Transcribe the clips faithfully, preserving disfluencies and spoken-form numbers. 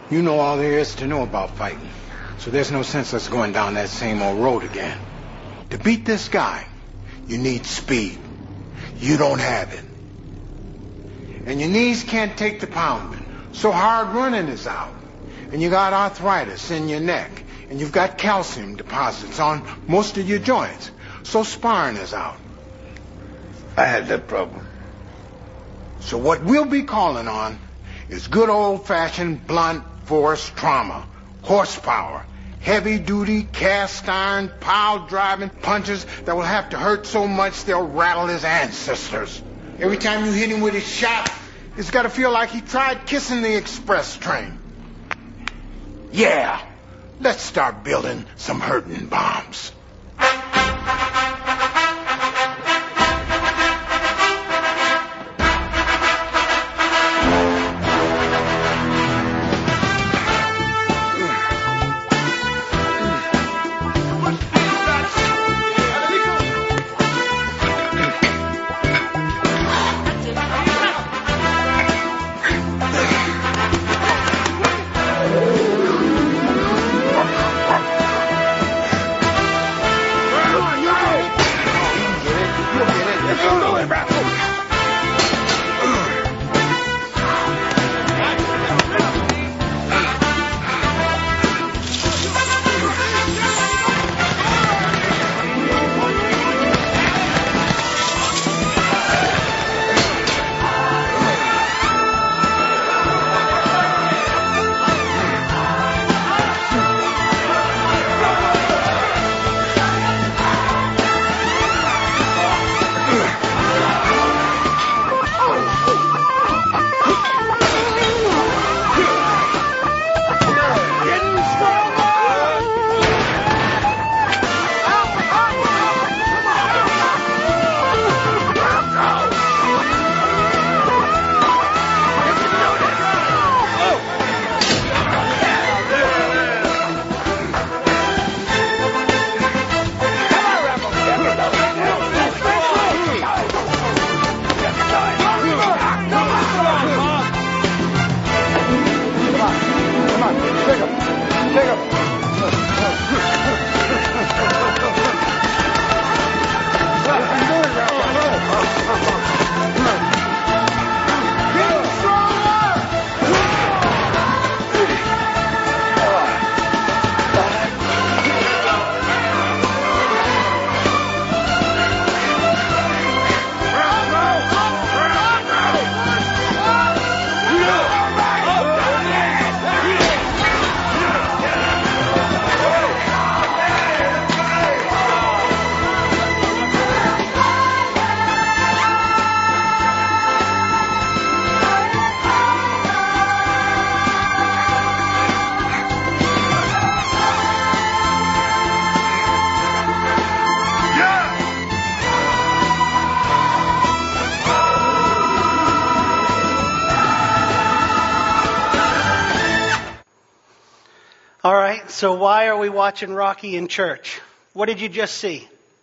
You know all there is to know about fighting. So there's no sense us going down that same old road again. To beat this guy, you need speed. You don't have it. And your knees can't take the pounding. So hard running is out. And you got arthritis in your neck. And you've got calcium deposits on most of your joints. So sparring is out. I had that problem. So what we'll be calling on is good old-fashioned blunt force trauma. Horsepower. Heavy-duty, cast-iron, pile-driving punches that will have to hurt so much they'll rattle his ancestors. Every time you hit him with his shot, it's got to feel like he tried kissing the express train. Yeah, let's start building some hurting bombs. All right, so why are we watching Rocky in church? What did you just see?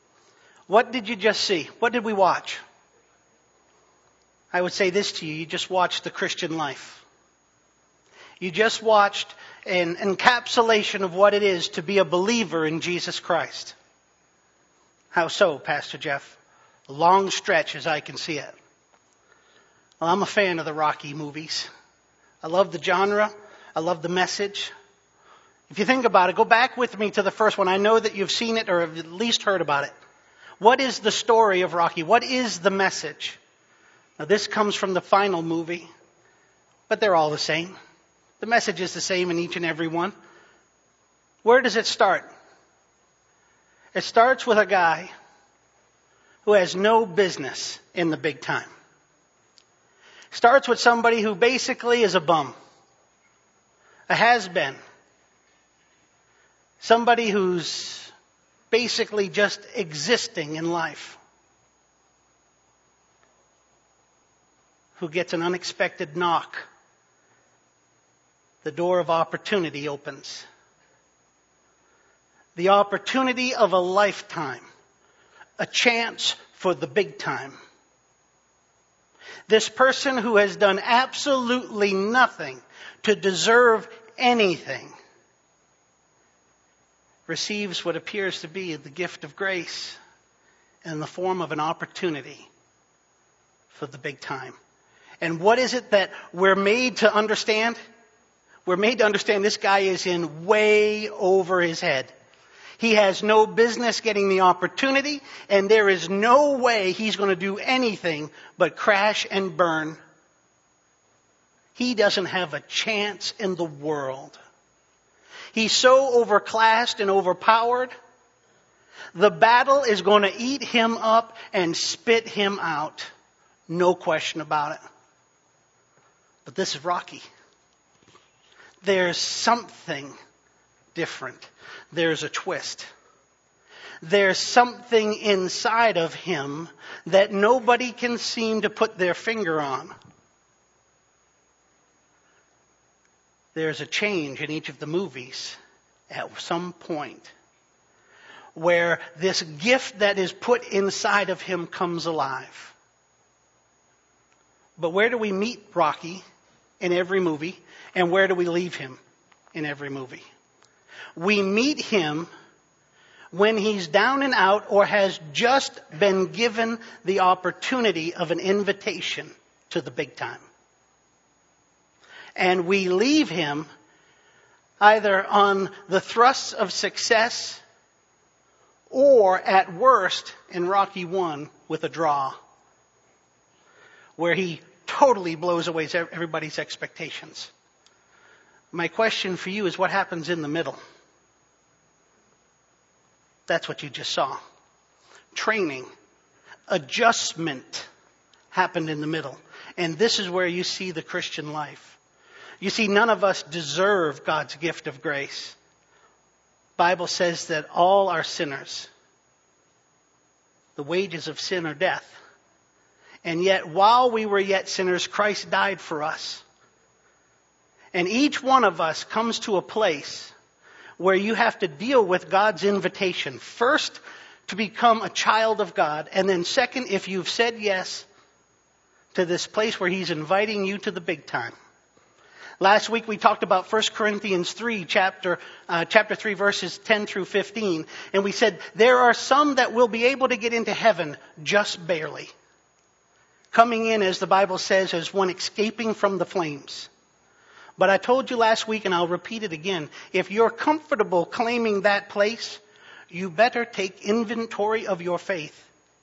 What did you just see? What did we watch? I would say this to you, you just watched the Christian life. You just watched an encapsulation of what it is to be a believer in Jesus Christ. How so, Pastor Jeff? A long stretch as I can see it. Well, I'm a fan of the Rocky movies. I love the genre. I love the message. If you think about it, go back with me to the first one. I know that you've seen it or have at least heard about it. What is the story of Rocky? What is the message? Now, this comes from the final movie, but they're all the same. The message is the same in each and every one. Where does it start? It starts with a guy who has no business in the big time. Starts with somebody who basically is a bum, a has-been. Somebody who's basically just existing in life. Who gets an unexpected knock. The door of opportunity opens. The opportunity of a lifetime. A chance for the big time. This person who has done absolutely nothing to deserve anything, receives what appears to be the gift of grace in the form of an opportunity for the big time. And what is it that we're made to understand? We're made to understand this guy is in way over his head. He has no business getting the opportunity, and there is no way he's going to do anything but crash and burn. He doesn't have a chance in the world. He's so overclassed and overpowered. The battle is going to eat him up and spit him out. No question about it. But this is Rocky. There's something different. There's a twist. There's something inside of him that nobody can seem to put their finger on. There's a change in each of the movies at some point where this gift that is put inside of him comes alive. But where do we meet Rocky in every movie, and where do we leave him in every movie? We meet him when he's down and out or has just been given the opportunity of an invitation to the big time. And we leave him either on the thrusts of success or at worst in Rocky one with a draw, where he totally blows away everybody's expectations. My question for you is, what happens in the middle? That's what you just saw. Training, adjustment happened in the middle. And this is where you see the Christian life. You see, none of us deserve God's gift of grace. The Bible says that all are sinners. The wages of sin are death. And yet, while we were yet sinners, Christ died for us. And each one of us comes to a place where you have to deal with God's invitation. First, to become a child of God. And then second, if you've said yes to this place where He's inviting you to the big time. Last week we talked about First Corinthians three, chapter, uh, chapter three, verses ten through fifteen. And we said there are some that will be able to get into heaven just barely. Coming in, as the Bible says, as one escaping from the flames. But I told you last week, and I'll repeat it again, if you're comfortable claiming that place, you better take inventory of your faith.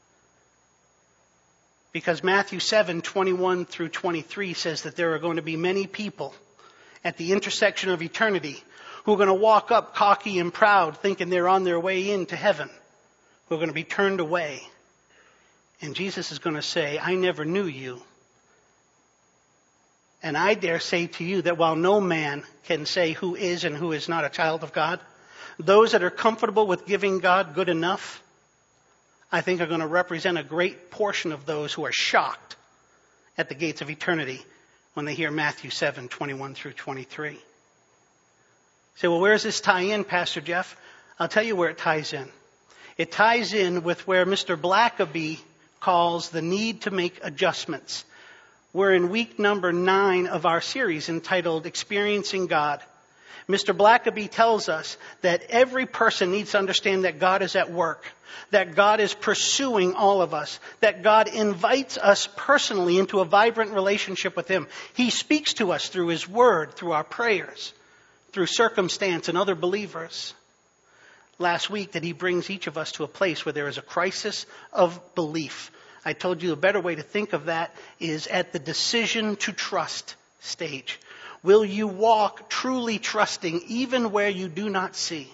Because Matthew seven, twenty-one through twenty-three says that there are going to be many people at the intersection of eternity who are going to walk up cocky and proud, thinking they're on their way into heaven, who are going to be turned away. And Jesus is going to say, I never knew you. And I dare say to you that while no man can say who is and who is not a child of God, those that are comfortable with giving God good enough, I think are going to represent a great portion of those who are shocked at the gates of eternity when they hear Matthew seven, twenty-one through twenty-three. Say, well, where does this tie in, Pastor Jeff? I'll tell you where it ties in. It ties in with where Mister Blackaby calls the need to make adjustments. We're in week number nine of our series entitled Experiencing God. Mister Blackaby tells us that every person needs to understand that God is at work, that God is pursuing all of us, that God invites us personally into a vibrant relationship with Him. He speaks to us through His Word, through our prayers, through circumstance and other believers. Last week that He brings each of us to a place where there is a crisis of belief. I told you a better way to think of that is at the decision to trust stage. Will you walk truly trusting even where you do not see?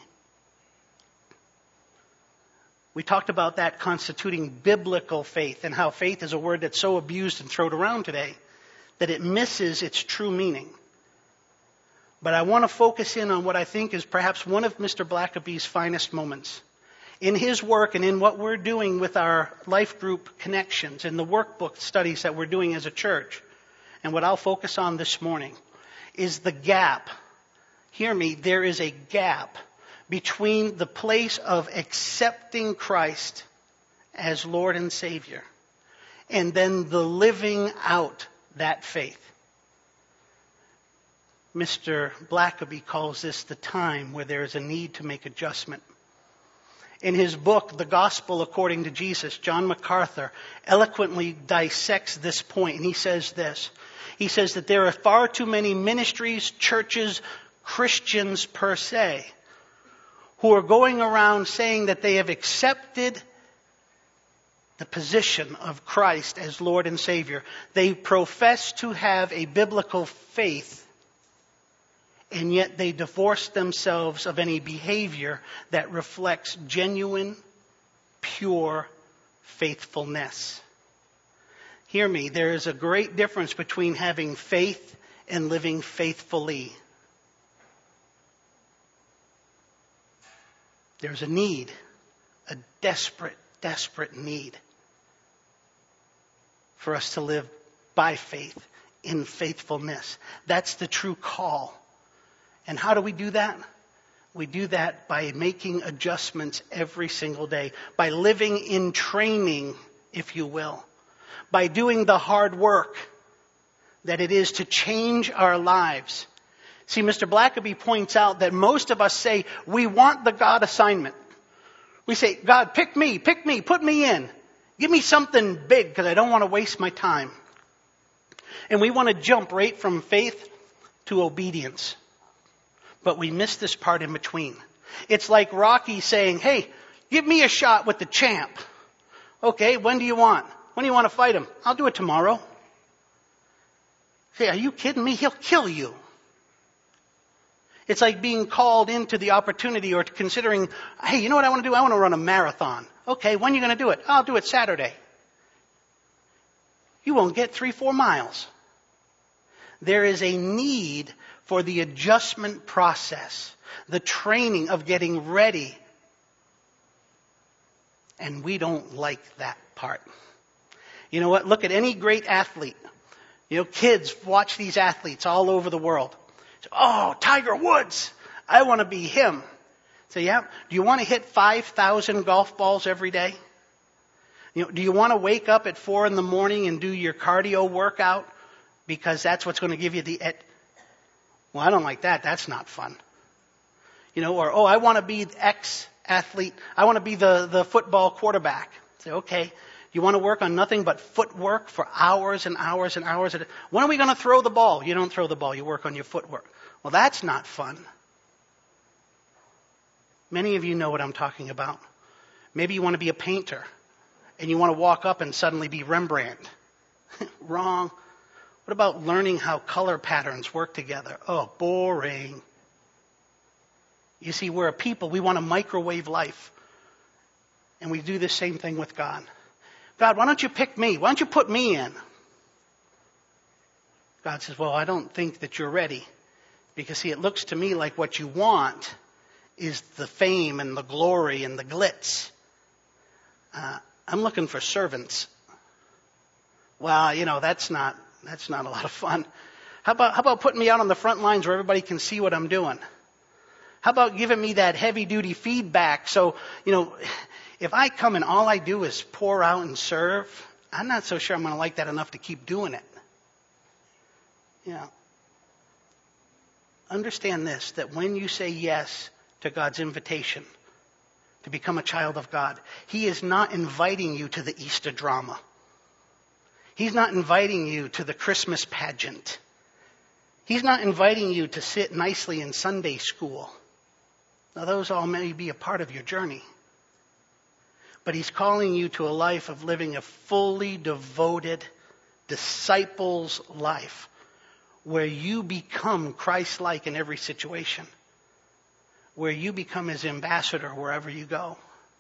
We talked about that constituting biblical faith and how faith is a word that's so abused and thrown around today that it misses its true meaning. But I want to focus in on what I think is perhaps one of Mister Blackaby's finest moments. In his work and in what we're doing with our life group connections and the workbook studies that we're doing as a church, and what I'll focus on this morning, is the gap. Hear me, there is a gap between the place of accepting Christ as Lord and Savior and then the living out that faith. Mister Blackaby calls this the time where there is a need to make adjustment. In his book, The Gospel According to Jesus, John MacArthur eloquently dissects this point, and he says this. He says that there are far too many ministries, churches, Christians per se, who are going around saying that they have accepted the position of Christ as Lord and Savior. They profess to have a biblical faith, and yet they divorce themselves of any behavior that reflects genuine, pure faithfulness. Hear me, there is a great difference between having faith and living faithfully. There's a need, a desperate, desperate need for us to live by faith, in faithfulness. That's the true call. And how do we do that? We do that by making adjustments every single day, by living in training, if you will, by doing the hard work that it is to change our lives. See, Mister Blackaby points out that most of us say we want the God assignment. We say, God, pick me, pick me, put me in. Give me something big because I don't want to waste my time. And we want to jump right from faith to obedience. But we miss this part in between. It's like Rocky saying, hey, give me a shot with the champ. Okay, when do you want? When do you want to fight him? I'll do it tomorrow. Say, are you kidding me? He'll kill you. It's like being called into the opportunity or considering, hey, you know what I want to do? I want to run a marathon. Okay, when are you going to do it? I'll do it Saturday. You won't get three, four miles. There is a need for the adjustment process, the training of getting ready. And we don't like that part. You know what? Look at any great athlete. You know, kids watch these athletes all over the world. Oh, Tiger Woods. I want to be him. So yeah, do you want to hit five thousand golf balls every day? You know, do you want to wake up at four in the morning and do your cardio workout because that's what's going to give you the ed- Well, I don't like that. That's not fun. You know, or, oh, I want to be X athlete. I want to be the, the football quarterback. Say, okay, you want to work on nothing but footwork for hours and hours and hours. When are we going to throw the ball? You don't throw the ball. You work on your footwork. Well, that's not fun. Many of you know what I'm talking about. Maybe you want to be a painter and you want to walk up and suddenly be Rembrandt. Wrong. What about learning how color patterns work together? Oh, boring. You see, we're a people. We want a microwave life. And we do the same thing with God. God, why don't you pick me? Why don't you put me in? God says, well, I don't think that you're ready. Because, see, it looks to me like what you want is the fame and the glory and the glitz. Uh, I'm looking for servants. Well, you know, that's not that's not a lot of fun. How about how about putting me out on the front lines where everybody can see what I'm doing? How about giving me that heavy duty feedback so, you know, if I come and all I do is pour out and serve, I'm not so sure I'm going to like that enough to keep doing it. You know, understand this, that when you say yes to God's invitation to become a child of God, He is not inviting you to the Easter drama. He's not inviting you to the Christmas pageant. He's not inviting you to sit nicely in Sunday school. Now, those all may be a part of your journey. But He's calling you to a life of living a fully devoted disciple's life where you become Christ-like in every situation, where you become His ambassador wherever you go,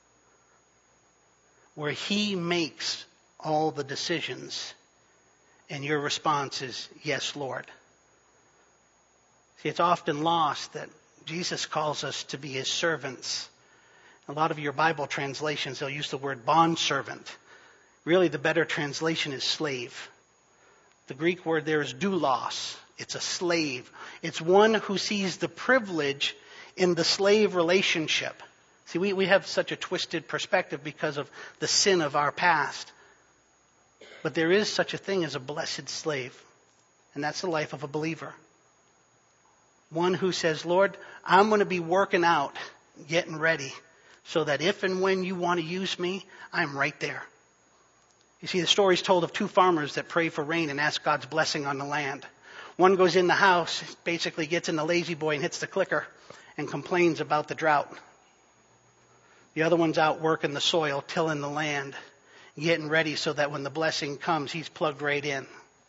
where He makes all the decisions and your response is, yes, Lord. See, it's often lost that Jesus calls us to be His servants. A lot of your Bible translations, they'll use the word bondservant. Really, the better translation is slave. The Greek word there is doulos. It's a slave. It's one who sees the privilege in the slave relationship. See, we, we have such a twisted perspective because of the sin of our past. But there is such a thing as a blessed slave. And that's the life of a believer. One who says, Lord, I'm going to be working out, getting ready, so that if and when you want to use me, I'm right there. You see, the story's told of two farmers that pray for rain and ask God's blessing on the land. One goes in the house, basically gets in the lazy boy and hits the clicker and complains about the drought. The other one's out working the soil, tilling the land, getting ready so that when the blessing comes, he's plugged right in.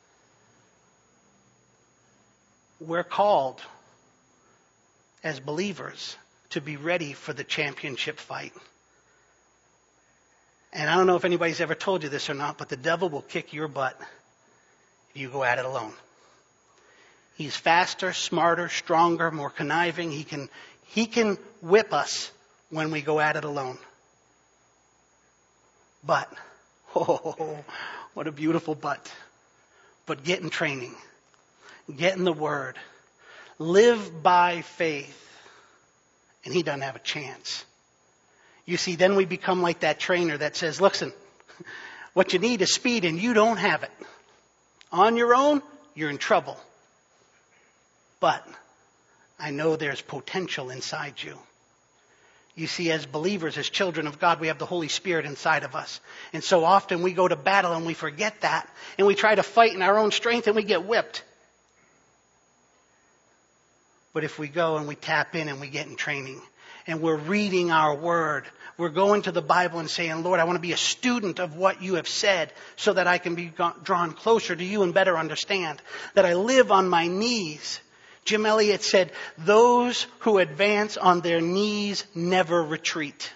We're called as believers to be ready for the championship fight. And I don't know if anybody's ever told you this or not, but the devil will kick your butt if you go at it alone. He's faster, smarter, stronger, more conniving. He can, he can whip us when we go at it alone. But, oh, what a beautiful but. But get in training. Get in the Word. Live by faith. And he doesn't have a chance. You see, then we become like that trainer that says, listen, what you need is speed and you don't have it. On your own, you're in trouble. But I know there's potential inside you. You see, as believers, as children of God, we have the Holy Spirit inside of us. And so often we go to battle and we forget that. And we try to fight in our own strength and we get whipped. But if we go and we tap in and we get in training and we're reading our word, we're going to the Bible and saying, Lord, I want to be a student of what you have said so that I can be drawn closer to you and better understand. That I live on my knees. Jim Elliot said, those who advance on their knees never retreat.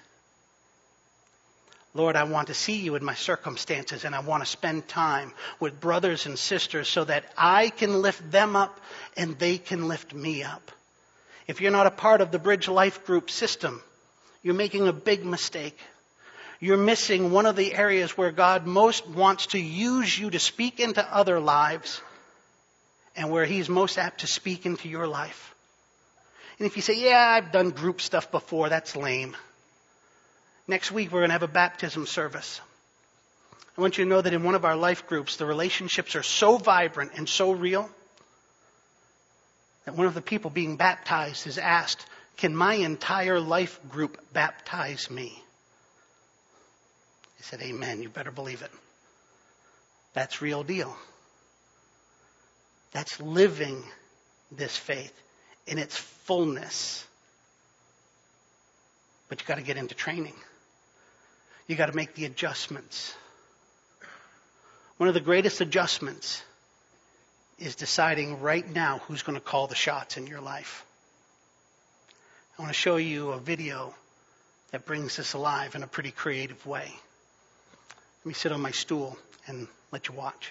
Lord, I want to see you in my circumstances and I want to spend time with brothers and sisters so that I can lift them up and they can lift me up. If you're not a part of the Bridge Life Group system, you're making a big mistake. You're missing one of the areas where God most wants to use you to speak into other lives and where he's most apt to speak into your life. And if you say, yeah, I've done group stuff before, that's lame. Next week, we're going to have a baptism service. I want you to know that in one of our life groups, the relationships are so vibrant and so real that one of the people being baptized is asked, can my entire life group baptize me? I said, amen. You better believe it. That's real deal. That's living this faith in its fullness. But you got to get into training. You got to make the adjustments. One of the greatest adjustments is deciding right now who's going to call the shots in your life. I want to show you a video that brings this alive in a pretty creative way. Let me sit on my stool and let you watch.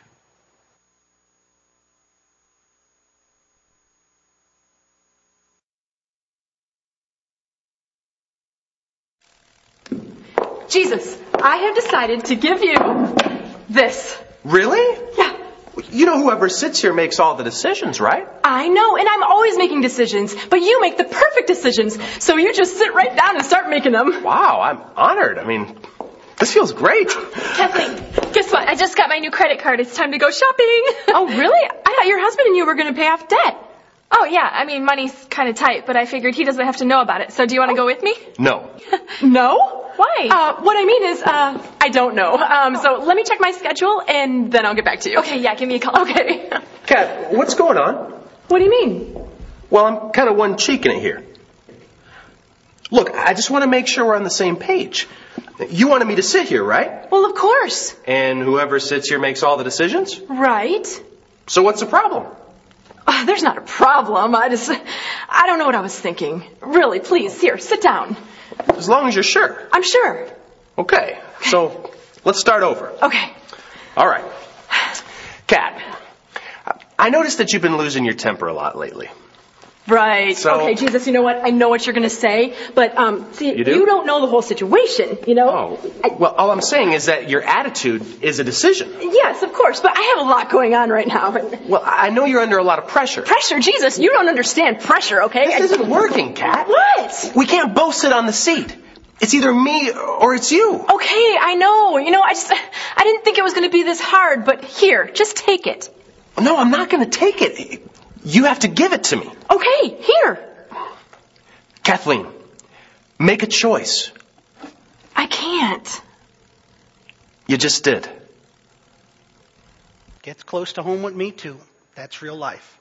Jesus, I have decided to give you this. Really? Yeah. You know whoever sits here makes all the decisions, right? I know, and I'm always making decisions, but you make the perfect decisions. So you just sit right down and start making them. Wow, I'm honored. I mean, this feels great. Kathleen, guess what? I just got my new credit card. It's time to go shopping. Oh, really? I thought your husband and you were going to pay off debt. Oh, yeah. I mean, money's kind of tight, but I figured he doesn't have to know about it. So do you want to go with me? No. No? Why? Uh, what I mean is, uh, I don't know. Um, so let me check my schedule and then I'll get back to you. Okay, yeah, give me a call. Okay. Kat, what's going on? What do you mean? Well, I'm kind of one cheeking it here. Look, I just want to make sure we're on the same page. You wanted me to sit here, right? Well, of course. And whoever sits here makes all the decisions? Right. So what's the problem? Uh, there's not a problem. I just, I don't know what I was thinking. Really, please, here, sit down. As long as you're sure. I'm sure. Okay, so let's start over. Okay. All right. Kat, I noticed that you've been losing your temper a lot lately. Right. So- okay, Jesus, you know what? I know what you're going to say, but, um, see, You do? don't know the whole situation, you know? Oh, well, all I'm saying is that your attitude is a decision. Yes, of course, but I have a lot going on right now. Well, I know you're under a lot of pressure. Pressure, Jesus, you don't understand pressure, okay? This isn't working, Kat. What? We can't both sit on the seat. It's either me or it's you. Okay, I know. You know, I just, I didn't think it was going to be this hard, but here, just take it. No, I'm not going to take it. You have to give it to me. Okay, here. Kathleen, make a choice. I can't. You just did. Gets close to home with me too. That's real life.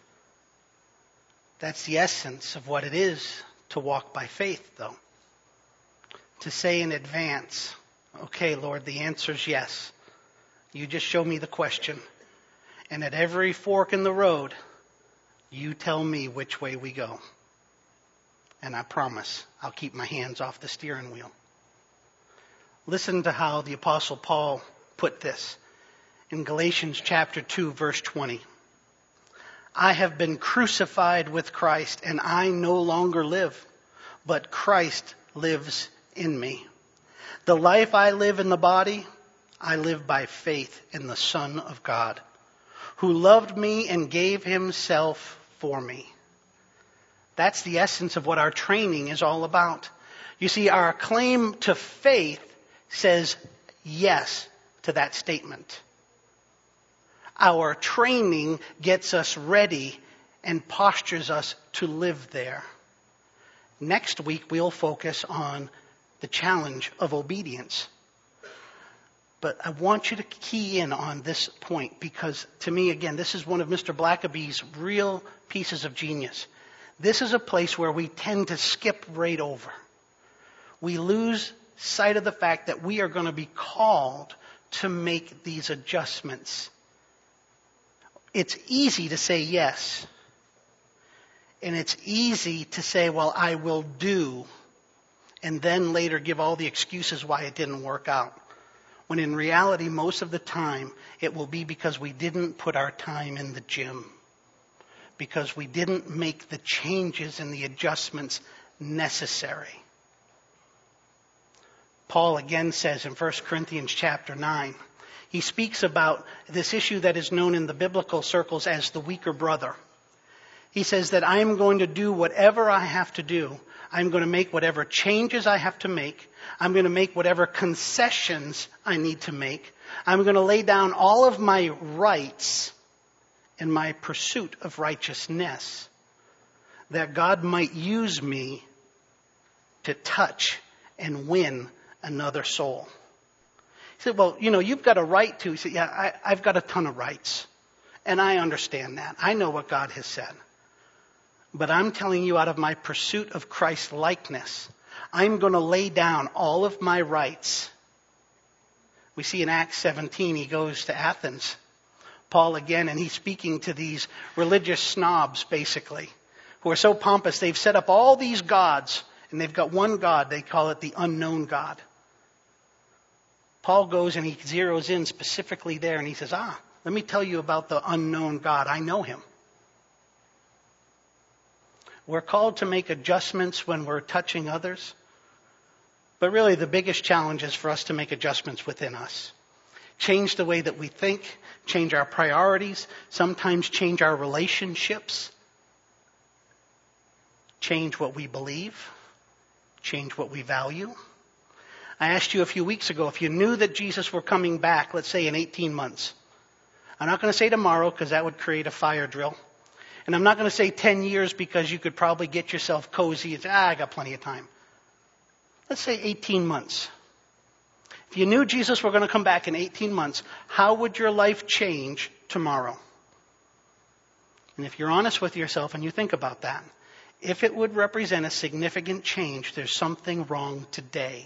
That's the essence of what it is to walk by faith, though. To say in advance, okay, Lord, the answer's yes. You just show me the question. And at every fork in the road, you tell me which way we go. And I promise I'll keep my hands off the steering wheel. Listen to how the Apostle Paul put this in Galatians chapter two, verse twenty. I have been crucified with Christ, and I no longer live, but Christ lives in me. The life I live in the body, I live by faith in the Son of God, who loved me and gave himself for me. That's the essence of what our training is all about. You see, our claim to faith says yes to that statement. Our training gets us ready and postures us to live there. Next week, we'll focus on the challenge of obedience. But I want you to key in on this point because, to me, again, this is one of Mister Blackaby's real pieces of genius. This is a place where we tend to skip right over. We lose sight of the fact that we are going to be called to make these adjustments. It's easy to say yes. And it's easy to say, well, I will do. And then later give all the excuses why it didn't work out. When in reality, most of the time, it will be because we didn't put our time in the gym. Because we didn't make the changes and the adjustments necessary. Paul again says in First Corinthians chapter nine, he speaks about this issue that is known in the biblical circles as the weaker brother. He says that I'm going to do whatever I have to do. I'm going to make whatever changes I have to make. I'm going to make whatever concessions I need to make. I'm going to lay down all of my rights in my pursuit of righteousness, that God might use me to touch and win another soul. He said, well, you know, you've got a right to. He said, yeah, I, I've got a ton of rights. And I understand that. I know what God has said. But I'm telling you, out of my pursuit of Christ's likeness, I'm going to lay down all of my rights. We see in Acts seventeen, he goes to Athens. Paul again, and he's speaking to these religious snobs, basically, who are so pompous. They've set up all these gods, and they've got one God. They call it the unknown God. Paul goes and he zeroes in specifically there, and he says, ah, let me tell you about the unknown God. I know him. We're called to make adjustments when we're touching others. But really, the biggest challenge is for us to make adjustments within us. Change the way that we think, change our priorities, sometimes change our relationships, change what we believe, change what we value. I asked you a few weeks ago, if you knew that Jesus were coming back, let's say in eighteen months. I'm not going to say tomorrow because that would create a fire drill. And I'm not going to say ten years because you could probably get yourself cozy and say, ah, I got plenty of time. Let's say eighteen months. If you knew Jesus were going to come back in eighteen months, how would your life change tomorrow? And if you're honest with yourself and you think about that, if it would represent a significant change, there's something wrong today.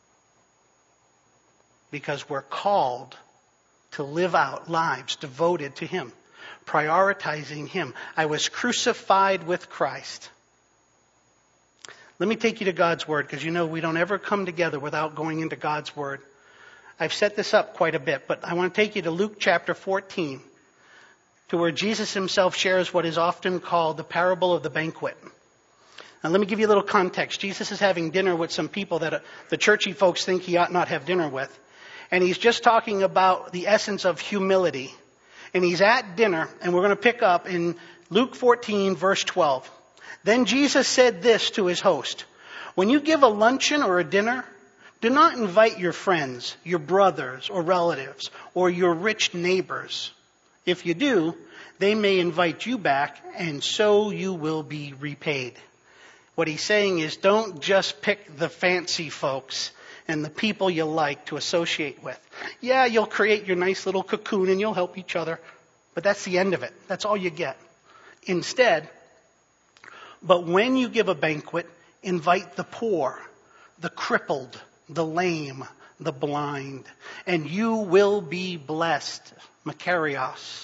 Because we're called to live out lives devoted to Him, prioritizing Him. I was crucified with Christ. Let me take you to God's Word, because you know we don't ever come together without going into God's Word. I've set this up quite a bit, but I want to take you to Luke chapter fourteen, to where Jesus Himself shares what is often called the parable of the banquet. Now let me give you a little context. Jesus is having dinner with some people that the churchy folks think He ought not have dinner with. And He's just talking about the essence of humility. And He's at dinner, and we're going to pick up in Luke fourteen, verse twelve. Then Jesus said this to His host: when you give a luncheon or a dinner, do not invite your friends, your brothers or relatives, or your rich neighbors. If you do, they may invite you back, and so you will be repaid. What he's saying is, don't just pick the fancy folks and the people you like to associate with. Yeah, you'll create your nice little cocoon and you'll help each other, but that's the end of it. That's all you get. Instead, but when you give a banquet, invite the poor, the crippled, the lame, the blind, and you will be blessed. Makarios.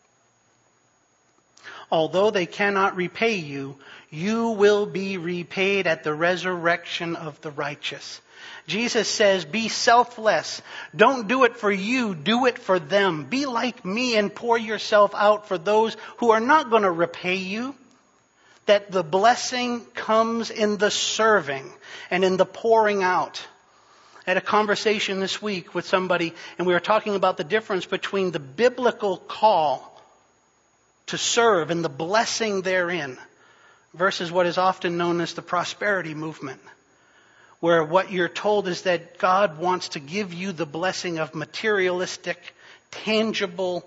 Although they cannot repay you, you will be repaid at the resurrection of the righteous. Jesus says, be selfless. Don't do it for you. Do it for them. Be like me and pour yourself out for those who are not going to repay you. That the blessing comes in the serving and in the pouring out. I had a conversation this week with somebody, and we were talking about the difference between the biblical call to serve and the blessing therein versus what is often known as the prosperity movement, where what you're told is that God wants to give you the blessing of materialistic, tangible,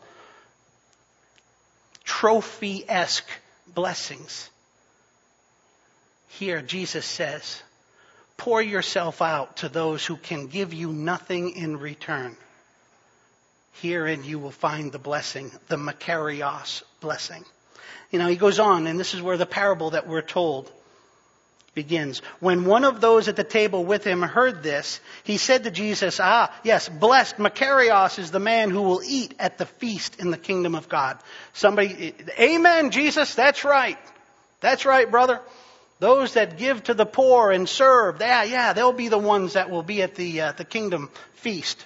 trophy-esque blessings. Here, Jesus says, pour yourself out to those who can give you nothing in return. Herein you will find the blessing, the Makarios blessing. You know, he goes on, and this is where the parable that we're told begins. When one of those at the table with him heard this, he said to Jesus, ah, yes, blessed Makarios is the man who will eat at the feast in the kingdom of God. Somebody, amen, Jesus, that's right. That's right, brother. Those that give to the poor and serve, yeah, yeah, they'll be the ones that will be at the, uh, the kingdom feast.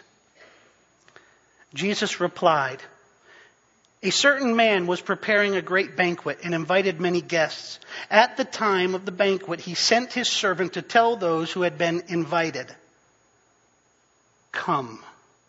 Jesus replied, a certain man was preparing a great banquet and invited many guests. At the time of the banquet, he sent his servant to tell those who had been invited, come,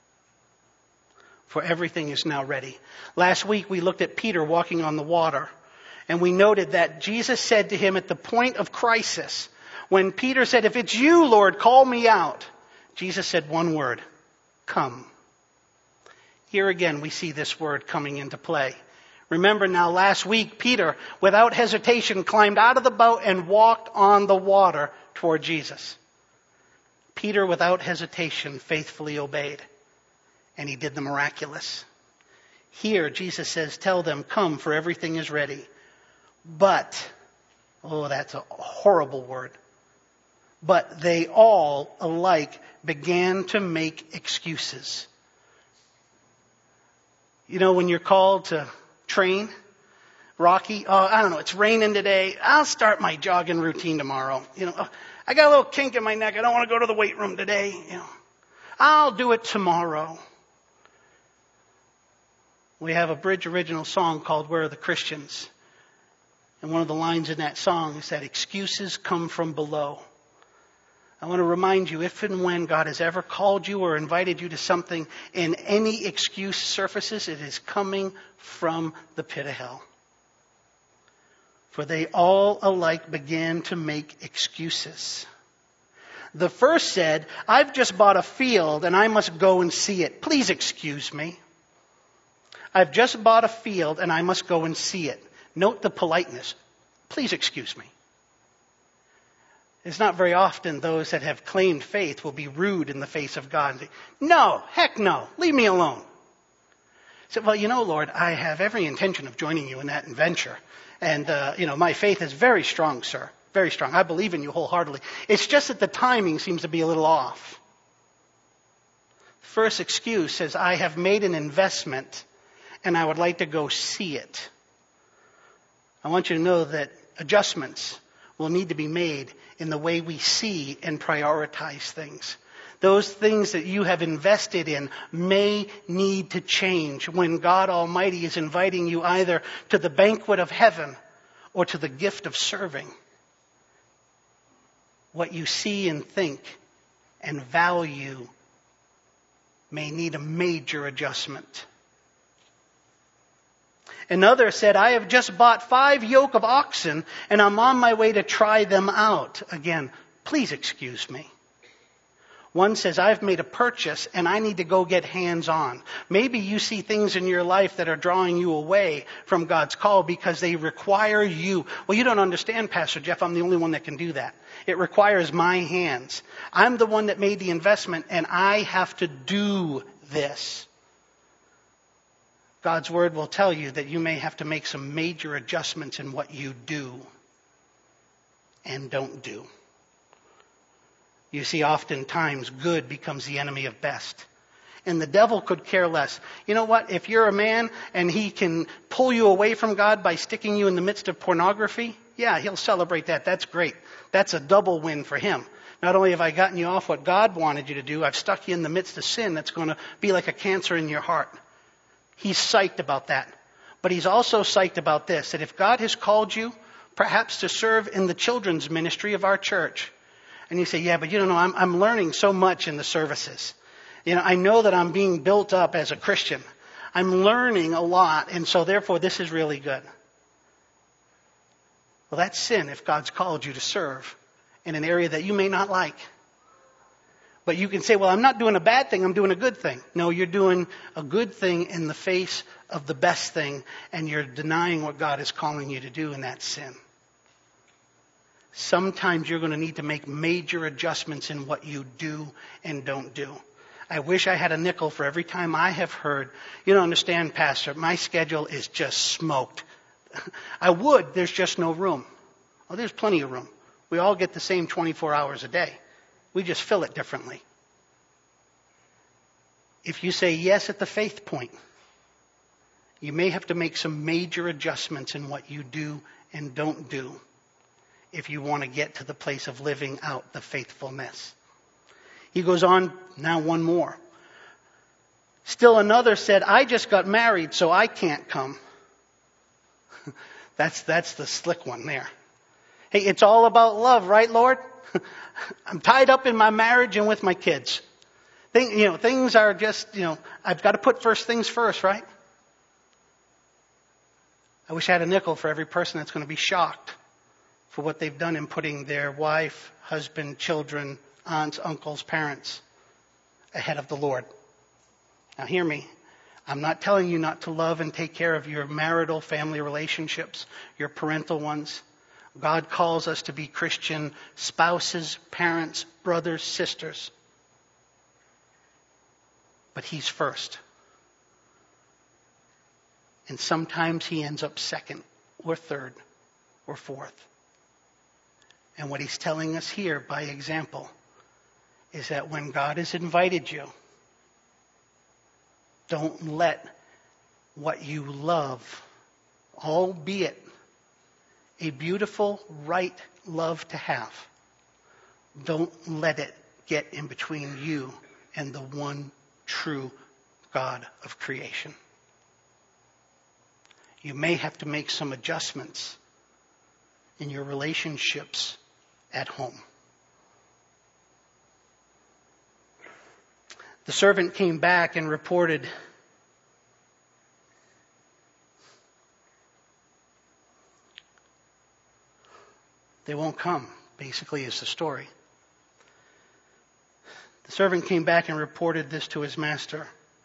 for everything is now ready. Last week we looked at Peter walking on the water, and we noted that Jesus said to him at the point of crisis, when Peter said, if it's you, Lord, call me out, Jesus said one word, come. Here again, we see this word coming into play. Remember now, last week, Peter, without hesitation, climbed out of the boat and walked on the water toward Jesus. Peter, without hesitation, faithfully obeyed. And he did the miraculous. Here, Jesus says, tell them, come, for everything is ready. But, oh, that's a horrible word. But they all alike began to make excuses. You know, when you're called to train, Rocky, oh, I don't know, it's raining today. I'll start my jogging routine tomorrow. You know, oh, I got a little kink in my neck. I don't want to go to the weight room today. You know, I'll do it tomorrow. We have a Bridge original song called Where Are the Christians? And one of the lines in that song is that excuses come from below. I want to remind you, if and when God has ever called you or invited you to something and any excuse surfaces, it is coming from the pit of hell. For they all alike began to make excuses. The first said, I've just bought a field and I must go and see it. Please excuse me. I've just bought a field and I must go and see it. Note the politeness. Please excuse me. It's not very often those that have claimed faith will be rude in the face of God and say, no, heck no, leave me alone. So, well, you know, Lord, I have every intention of joining you in that venture. And, uh, you know, my faith is very strong, sir. Very strong. I believe in you wholeheartedly. It's just that the timing seems to be a little off. First excuse says, I have made an investment and I would like to go see it. I want you to know that adjustments will need to be made in the way we see and prioritize things. Those things that you have invested in may need to change when God Almighty is inviting you either to the banquet of heaven or to the gift of serving. What you see and think and value may need a major adjustment. Another said, I have just bought five yoke of oxen and I'm on my way to try them out. Again, please excuse me. One says, I've made a purchase and I need to go get hands-on. Maybe you see things in your life that are drawing you away from God's call because they require you. Well, you don't understand, Pastor Jeff. I'm the only one that can do that. It requires my hands. I'm the one that made the investment and I have to do this. God's word will tell you that you may have to make some major adjustments in what you do and don't do. You see, oftentimes good becomes the enemy of best. And the devil could care less. You know what? If you're a man and he can pull you away from God by sticking you in the midst of pornography, yeah, he'll celebrate that. That's great. That's a double win for him. Not only have I gotten you off what God wanted you to do, I've stuck you in the midst of sin that's going to be like a cancer in your heart. He's psyched about that. But he's also psyched about this, that if God has called you, perhaps to serve in the children's ministry of our church, and you say, yeah, but you don't know, I'm, I'm learning so much in the services. You know, I know that I'm being built up as a Christian. I'm learning a lot, and so therefore this is really good. Well, that's sin if God's called you to serve in an area that you may not like. But you can say, well, I'm not doing a bad thing, I'm doing a good thing. No, you're doing a good thing in the face of the best thing, and you're denying what God is calling you to do, and that's sin. Sometimes you're going to need to make major adjustments in what you do and don't do. I wish I had a nickel for every time I have heard, you don't understand, Pastor, my schedule is just smoked. I would, there's just no room. Well, there's plenty of room. We all get the same twenty-four hours a day. We just fill it differently. If you say yes at the faith point, you may have to make some major adjustments in what you do and don't do if you want to get to the place of living out the faithfulness. He goes on, now one more. Still another said, I just got married, so I can't come. that's, that's the slick one there. Hey, it's all about love, right, Lord? I'm tied up in my marriage and with my kids. Thing, you know, things are just, you know, I've got to put first things first, right? I wish I had a nickel for every person that's going to be shocked for what they've done in putting their wife, husband, children, aunts, uncles, parents ahead of the Lord. Now hear me. I'm not telling you not to love and take care of your marital family relationships, your parental ones. God calls us to be Christian spouses, parents, brothers, sisters. But He's first. And sometimes He ends up second or third or fourth. And what He's telling us here by example is that when God has invited you, don't let what you love, albeit a beautiful, right love to have, don't let it get in between you and the one true God of creation. You may have to make some adjustments in your relationships at home. The servant came back and reported, they won't come, basically is the story. The servant came back and reported this to his master.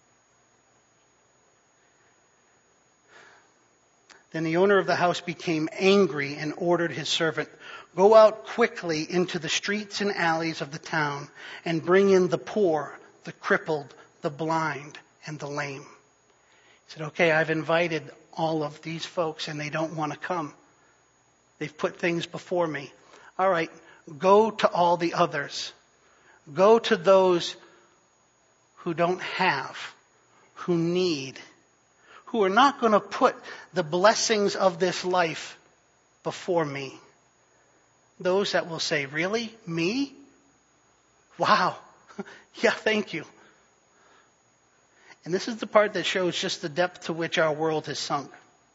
Then the owner of the house became angry and ordered his servant, go out quickly into the streets and alleys of the town and bring in the poor, the crippled, the blind, and the lame. He said, okay, I've invited all of these folks and they don't want to come. They've put things before me. All right, go to all the others. Go to those who don't have, who need, who are not going to put the blessings of this life before me. Those that will say, really? Me? Wow. Yeah, thank you. And this is the part that shows just the depth to which our world has sunk.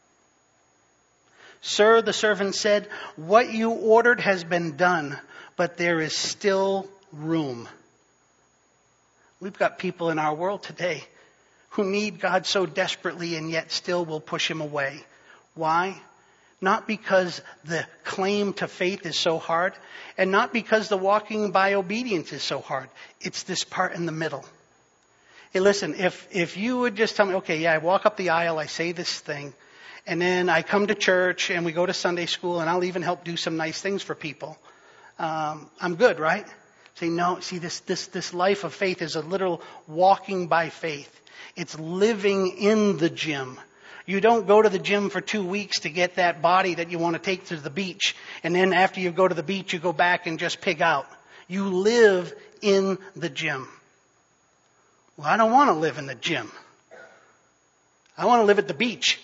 Sir, the servant said, what you ordered has been done, but there is still room. We've got people in our world today who need God so desperately and yet still will push Him away. Why? Not because the claim to faith is so hard, and not because the walking by obedience is so hard. It's this part in the middle. Hey, listen, if, if you would just tell me, okay, yeah, I walk up the aisle, I say this thing, and then I come to church and we go to Sunday school and I'll even help do some nice things for people. Um, I'm good, right? Say, no, see, this, this, this life of faith is a literal walking by faith. It's living in the gym. You don't go to the gym for two weeks to get that body that you want to take to the beach. And then after you go to the beach, you go back and just pig out. You live in the gym. Well, I don't want to live in the gym. I want to live at the beach.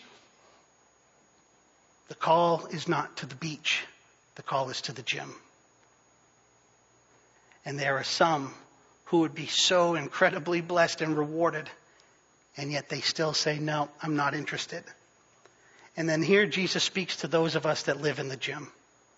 The call is not to the beach. The call is to the gym. And there are some who would be so incredibly blessed and rewarded, and yet they still say, no, I'm not interested. And then here Jesus speaks to those of us that live in the gym.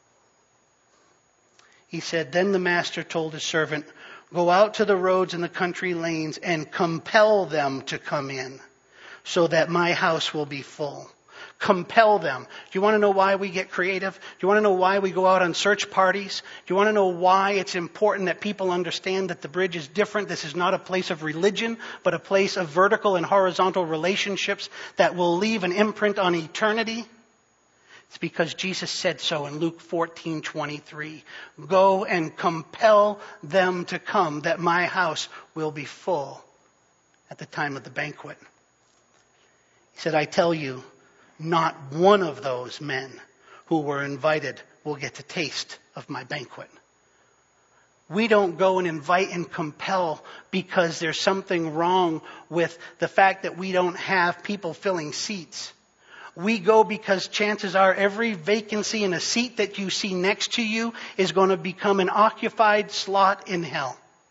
He said, then the master told his servant, go out to the roads and the country lanes and compel them to come in so that my house will be full. Compel them. Do you want to know why we get creative? Do you want to know why we go out on search parties? Do you want to know why it's important that people understand that the bridge is different? This is not a place of religion, but a place of vertical and horizontal relationships that will leave an imprint on eternity. It's because Jesus said so in Luke fourteen twenty-three. Go and compel them to come, that my house will be full at the time of the banquet. He said, I tell you, not one of those men who were invited will get to taste of my banquet. We don't go and invite and compel because there's something wrong with the fact that we don't have people filling seats. We go because chances are every vacancy in a seat that you see next to you is going to become an occupied slot in hell.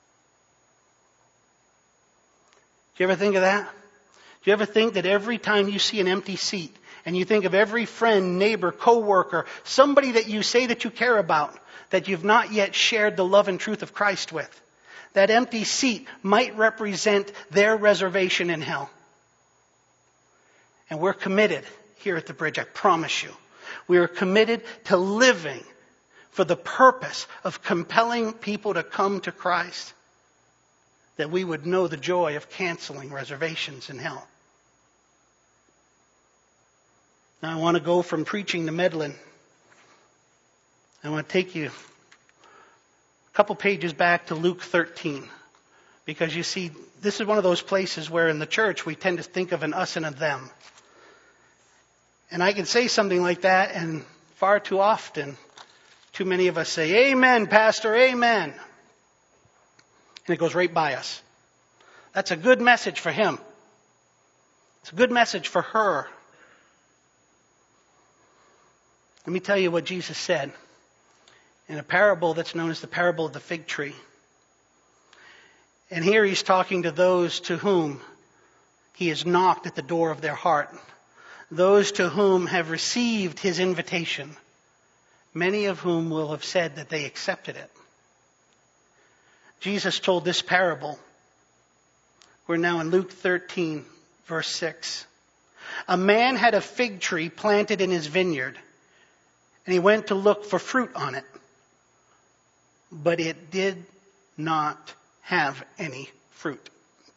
Do you ever think of that? Do you ever think that every time you see an empty seat, and you think of every friend, neighbor, coworker, somebody that you say that you care about, that you've not yet shared the love and truth of Christ with, that empty seat might represent their reservation in hell. And we're committed here at the bridge, I promise you. We are committed to living for the purpose of compelling people to come to Christ, that we would know the joy of canceling reservations in hell. Now I want to go from preaching to meddling. I want to take you a couple pages back to Luke thirteen. Because you see, this is one of those places where in the church we tend to think of an us and a them. And I can say something like that, and far too often, too many of us say, amen, pastor, amen. And it goes right by us. That's a good message for him. It's a good message for her. Let me tell you what Jesus said in a parable that's known as the parable of the fig tree. And here he's talking to those to whom he has knocked at the door of their heart. Those to whom have received his invitation. Many of whom will have said that they accepted it. Jesus told this parable. We're now in Luke thirteen, verse six. A man had a fig tree planted in his vineyard, and he went to look for fruit on it. But it did not have any fruit.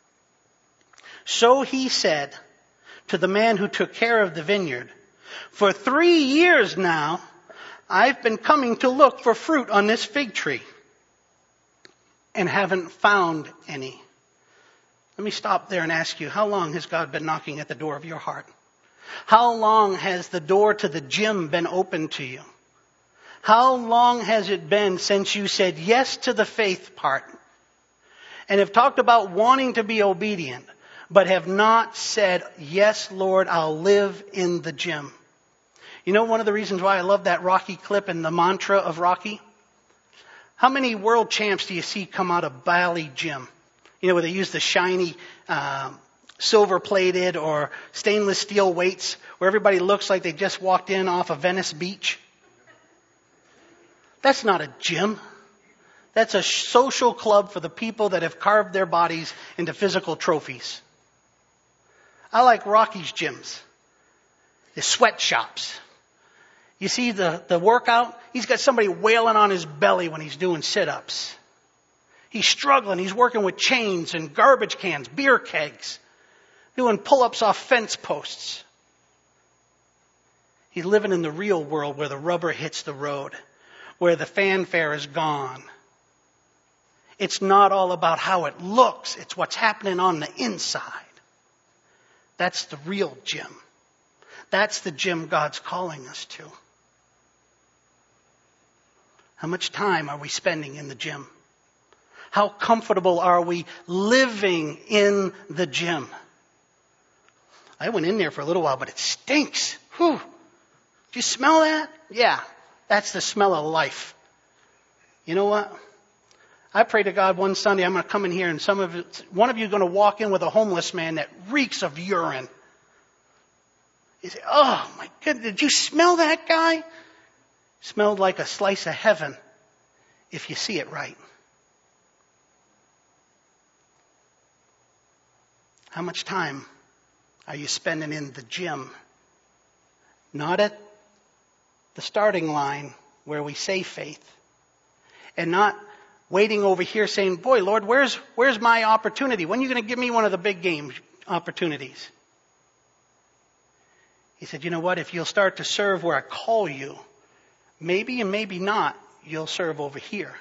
So he said to the man who took care of the vineyard, for three years now, I've been coming to look for fruit on this fig tree and haven't found any. Let me stop there and ask you, how long has God been knocking at the door of your heart? How long has the door to the gym been open to you? How long has it been since you said yes to the faith part and have talked about wanting to be obedient, but have not said, yes, Lord, I'll live in the gym? You know one of the reasons why I love that Rocky clip and the mantra of Rocky? How many world champs do you see come out of Bally Gym? You know, where they use the shiny uh, silver-plated or stainless steel weights, where everybody looks like they just walked in off of Venice Beach? That's not a gym. That's a social club for the people that have carved their bodies into physical trophies. I like Rocky's gyms. The sweatshops. You see the, the workout? He's got somebody wailing on his belly when he's doing sit-ups. He's struggling. He's working with chains and garbage cans, beer kegs, doing pull-ups off fence posts. He's living in the real world where the rubber hits the road, where the fanfare is gone. It's not all about how it looks. It's what's happening on the inside. That's the real gym. That's the gym God's calling us to. How much time are we spending in the gym? How comfortable are we living in the gym? I went in there for a little while, but it stinks. Whew. Do you smell that? Yeah, that's the smell of life. You know what? I pray to God one Sunday I'm going to come in here and some of it, one of you is going to walk in with a homeless man that reeks of urine. You say, oh my goodness, did you smell that guy? Smelled like a slice of heaven if you see it right. How much time are you spending in the gym? Not at the starting line where we say faith. And not waiting over here saying, boy, Lord, where's, where's my opportunity? When are you going to give me one of the big game opportunities? He said, you know what? If you'll start to serve where I call you, maybe and maybe not, you'll serve over here.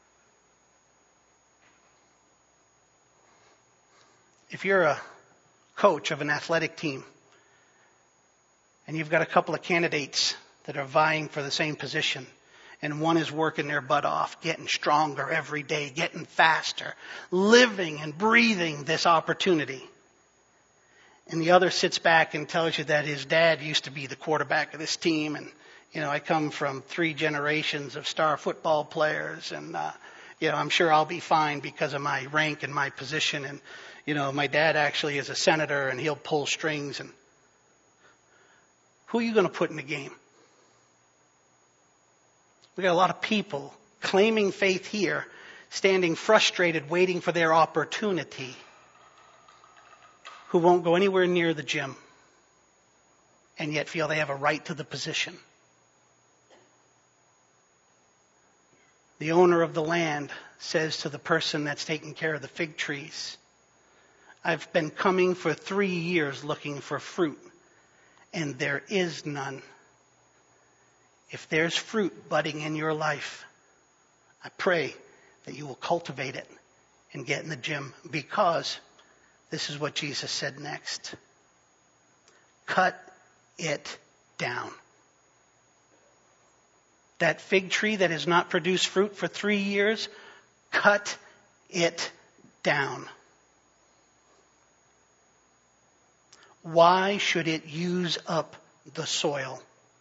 If you're a coach of an athletic team and you've got a couple of candidates that are vying for the same position, and one is working their butt off, getting stronger every day, getting faster, living and breathing this opportunity, and the other sits back and tells you that his dad used to be the quarterback of this team, and you know, I come from three generations of star football players, and uh, you know, I'm sure I'll be fine because of my rank and my position, and you know, my dad actually is a senator and he'll pull strings. And who are you going to put in the game? We got a lot of people claiming faith here, standing frustrated, waiting for their opportunity, who won't go anywhere near the gym and yet feel they have a right to the position. The owner of the land says to the person that's taking care of the fig trees, I've been coming for three years looking for fruit, and there is none. If there's fruit budding in your life, I pray that you will cultivate it and get in the gym, because this is what Jesus said next. Cut it down. That fig tree that has not produced fruit for three years, cut it down. Why should it use up the soil?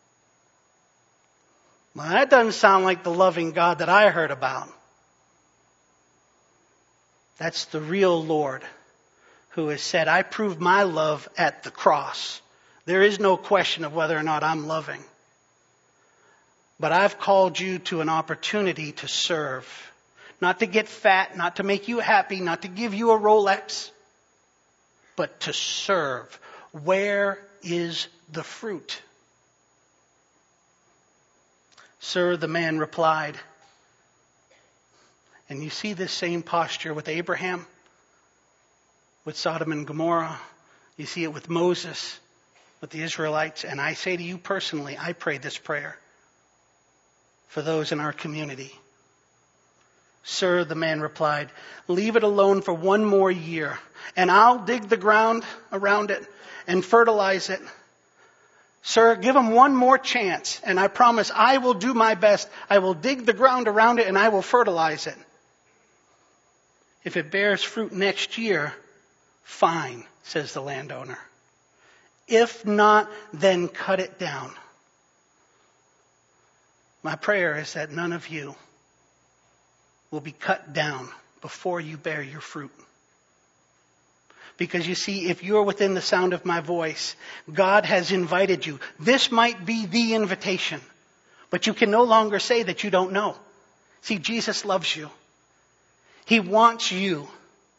Well, that doesn't sound like the loving God that I heard about. That's the real Lord who has said, I proved my love at the cross. There is no question of whether or not I'm loving. But I've called you to an opportunity to serve. Not to get fat, not to make you happy, not to give you a Rolex, but to serve. Where is the fruit? Sir, the man replied. And you see this same posture with Abraham, with Sodom and Gomorrah. You see it with Moses, with the Israelites. And I say to you personally, I pray this prayer for those in our community. Sir, the man replied, leave it alone for one more year, and I'll dig the ground around it and fertilize it. Sir, give him one more chance, and I promise I will do my best. I will dig the ground around it and I will fertilize it. If it bears fruit next year, fine, says the landowner. If not, then cut it down. My prayer is that none of you will be cut down before you bear your fruit. Because you see, if you're within the sound of my voice, God has invited you. This might be the invitation, but you can no longer say that you don't know. See, Jesus loves you. He wants you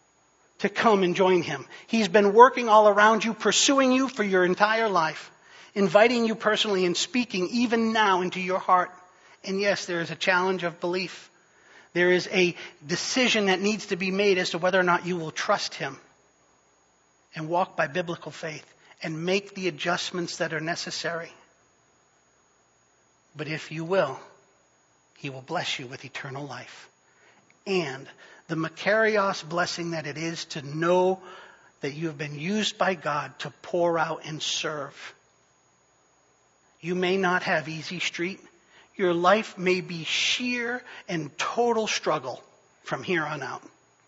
to come and join him. He's been working all around you, pursuing you for your entire life. inviting you personally and speaking even now into your heart. And yes, there is a challenge of belief. There is a decision that needs to be made as to whether or not you will trust him and walk by biblical faith and make the adjustments that are necessary. But if you will, he will bless you with eternal life. And the Makarios blessing that it is to know that you have been used by God to pour out and serve. You may not have easy street. Your life may be sheer and total struggle from here on out.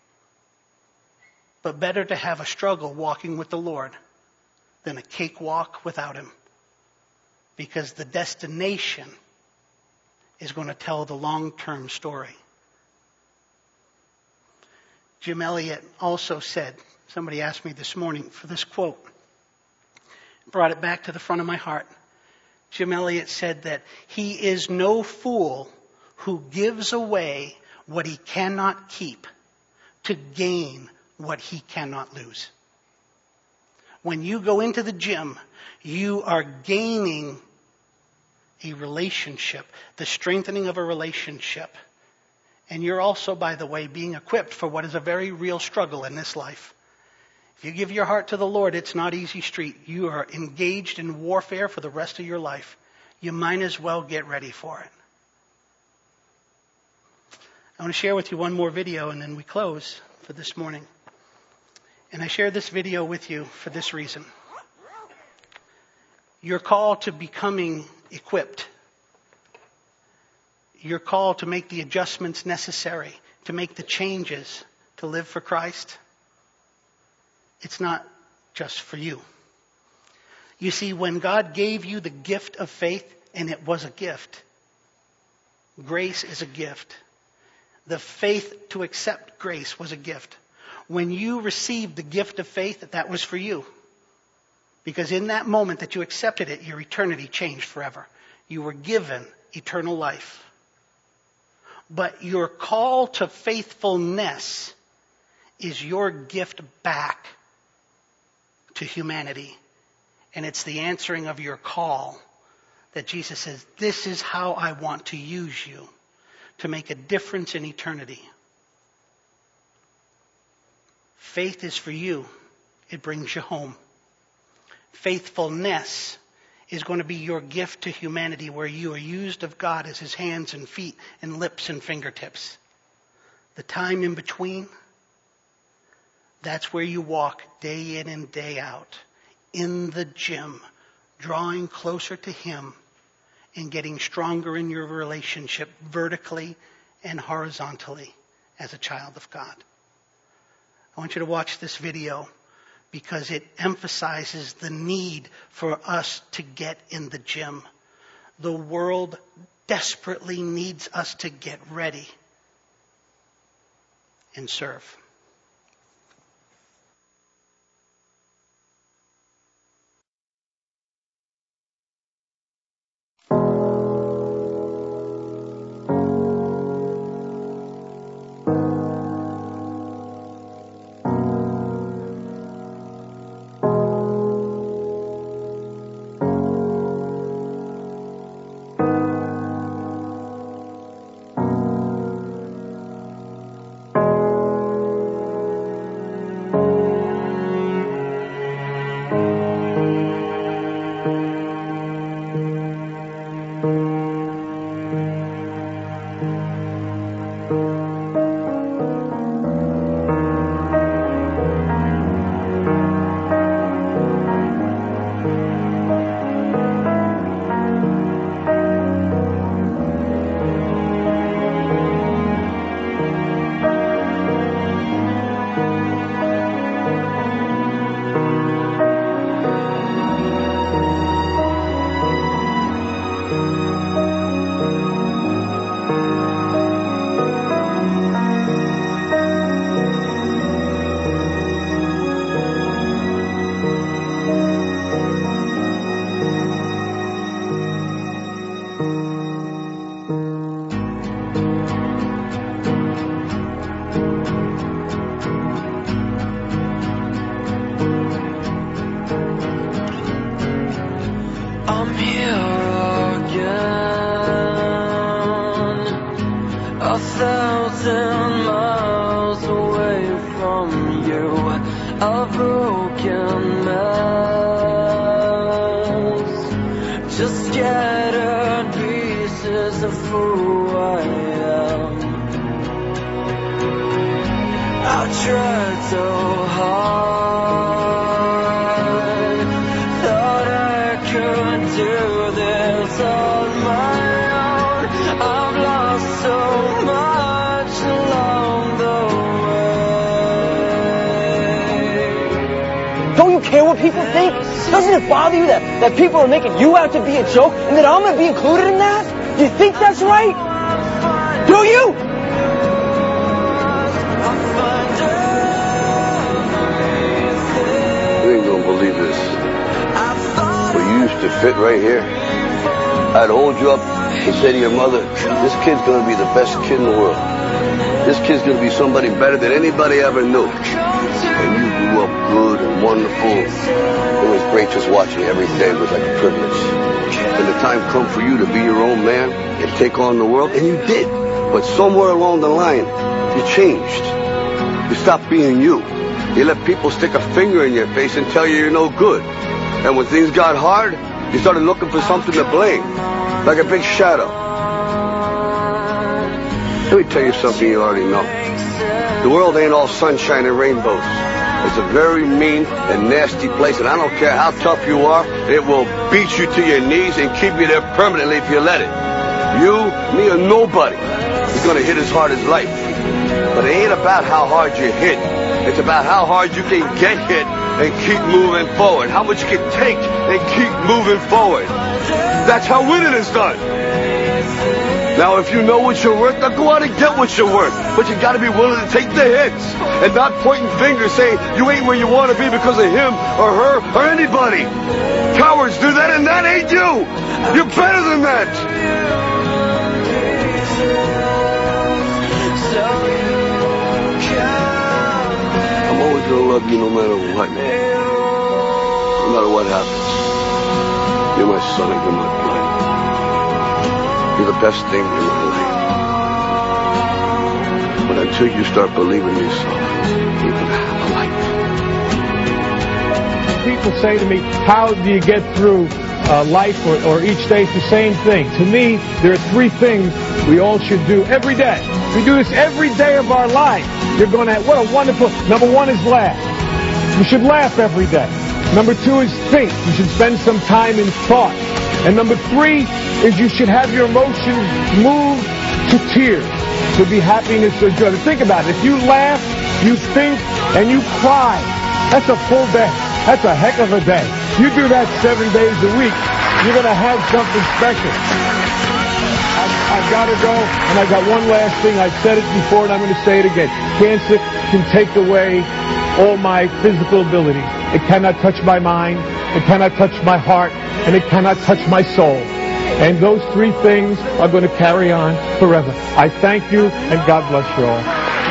But better to have a struggle walking with the Lord than a cakewalk without him. Because the destination is going to tell the long-term story. Jim Elliot also said, somebody asked me this morning for this quote, brought it back to the front of my heart. Jim Elliot said that he is no fool who gives away what he cannot keep to gain what he cannot lose. When you go into the gym, you are gaining a relationship, the strengthening of a relationship. And you're also, by the way, being equipped for what is a very real struggle in this life. If you give your heart to the Lord, it's not easy street. You are engaged in warfare for the rest of your life. You might as well get ready for it. I want to share with you one more video and then we close for this morning. And I share this video with you for this reason. Your call to becoming equipped. Your call to make the adjustments necessary, to make the changes, to live for Christ. It's not just for you. You see, when God gave you the gift of faith, and it was a gift, grace is a gift. The faith to accept grace was a gift. When you received the gift of faith, that was for you. Because in that moment that you accepted it, your eternity changed forever. You were given eternal life. But your call to faithfulness is your gift back to humanity. And it's the answering of your call that Jesus says, this is how I want to use you to make a difference in eternity. Faith is for you. It brings you home. Faithfulness is going to be your gift to humanity, where you are used of God as his hands and feet and lips and fingertips. The time in between, that's where you walk day in and day out in the gym, drawing closer to him and getting stronger in your relationship vertically and horizontally as a child of God. I want you to watch this video because it emphasizes the need for us to get in the gym. The world desperately needs us to get ready and serve. A thousand miles away from you, a broken mess, just scattered pieces of who I am. I tried so hard, thought I could do this on my own. I've lost so much along the way. Don't you care what people think? Doesn't it bother you that, that people are making you out to be a joke and that I'm going to be included in that? Do you think that's right? Do you? You ain't gonna believe this. But you used to fit right here. I'd hold you up and say to your mother, this kid's gonna be the best kid in the world. This kid's gonna be somebody better than anybody ever knew. And you grew up good and wonderful. It was great just watching you every day. It was like a privilege. And the time come for you to be your own man and take on the world, and you did. But somewhere along the line, you changed. You stopped being you. You let people stick a finger in your face and tell you you're no good. And when things got hard, you started looking for something to blame, like a big shadow. Let me tell you something you already know. The world ain't all sunshine and rainbows. It's a very mean and nasty place, and I don't care how tough you are, it will beat you to your knees and keep you there permanently if you let it. You, me, or nobody is going to hit as hard as life. But it ain't about how hard you hit. It's about how hard you can get hit and keep moving forward. How much you can take and keep moving forward. That's how winning is done. Now, if you know what you're worth, now go out and get what you're worth. But you got to be willing to take the hits and not pointing fingers saying you ain't where you want to be because of him or her or anybody. Cowards do that, and that ain't you. You're better than that. I'm always going to love you no matter what. No matter what happens. You're my son and you're my blood. You're the best thing in my life. But until you start believing yourself, you're going to have a life. People say to me, how do you get through uh, life or, or each day? It's the same thing. To me, there are three things we all should do every day. If we do this every day of our life, you're going to have, what a wonderful, number one is laugh. You should laugh every day. Number two is think. You should spend some time in thought. And number three is you should have your emotions moved to tears. To be happiness or joy. Think about it. If you laugh, you think, and you cry, that's a full day. That's a heck of a day. You do that seven days a week, you're going to have something special. I've, I've got to go, and I've got one last thing. I've said it before, and I'm going to say it again. Cancer can take away all my physical abilities. It cannot touch my mind, it cannot touch my heart, and it cannot touch my soul. And those three things are going to carry on forever. I thank you, and God bless you all.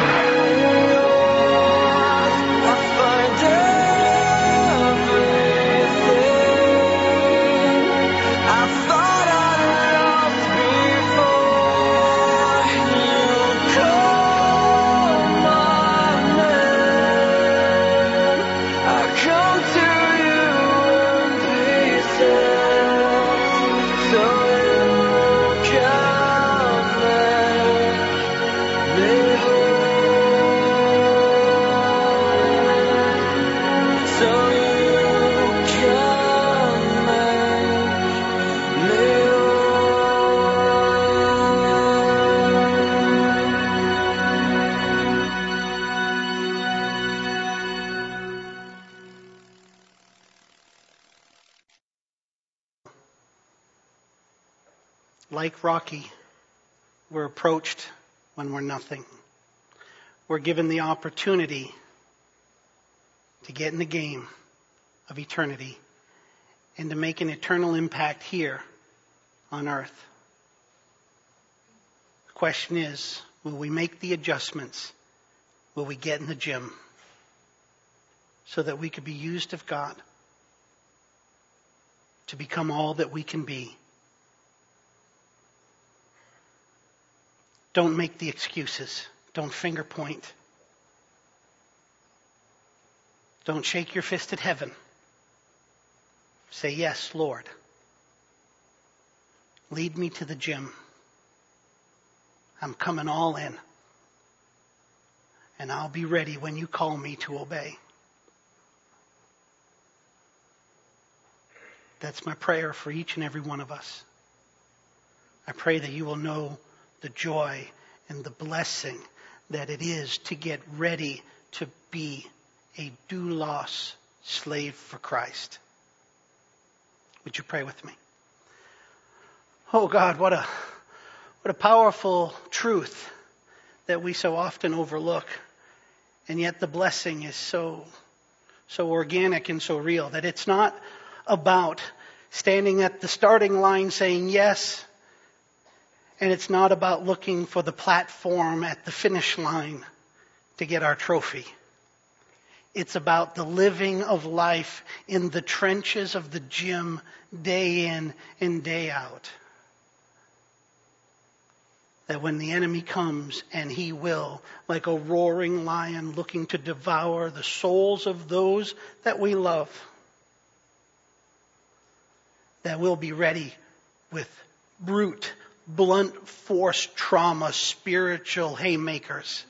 Like Rocky, we're approached when we're nothing. We're given the opportunity to get in the game of eternity and to make an eternal impact here on earth. The question is, will we make the adjustments? Will we get in the gym so that we could be used of God to become all that we can be? Don't make the excuses. Don't finger point. Don't shake your fist at heaven. Say, yes, Lord. Lead me to the gym. I'm coming all in. And I'll be ready when you call me to obey. That's my prayer for each and every one of us. I pray that you will know the joy and the blessing that it is to get ready to be a doulos slave for Christ. Would you pray with me? Oh God, what a what a powerful truth that we so often overlook. And yet the blessing is so so organic and so real that it's not about standing at the starting line saying yes, and it's not about looking for the platform at the finish line to get our trophy. It's about the living of life in the trenches of the gym day in and day out. That when the enemy comes, and he will, like a roaring lion looking to devour the souls of those that we love, that we'll be ready with brute, blunt force trauma, spiritual haymakers.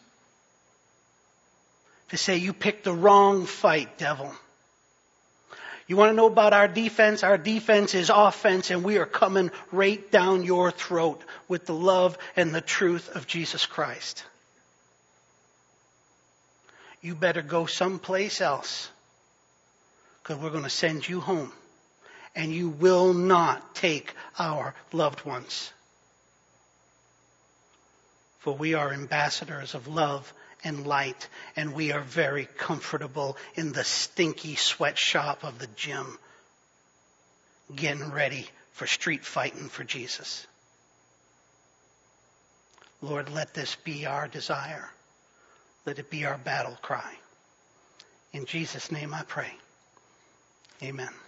To say, you picked the wrong fight, devil. You want to know about our defense? Our defense is offense, and we are coming right down your throat with the love and the truth of Jesus Christ. You better go someplace else, because we're going to send you home, and you will not take our loved ones. For we are ambassadors of love and light, and we are very comfortable in the stinky sweatshop of the gym, getting ready for street fighting for Jesus. Lord, let this be our desire. Let it be our battle cry. In Jesus' name I pray. Amen.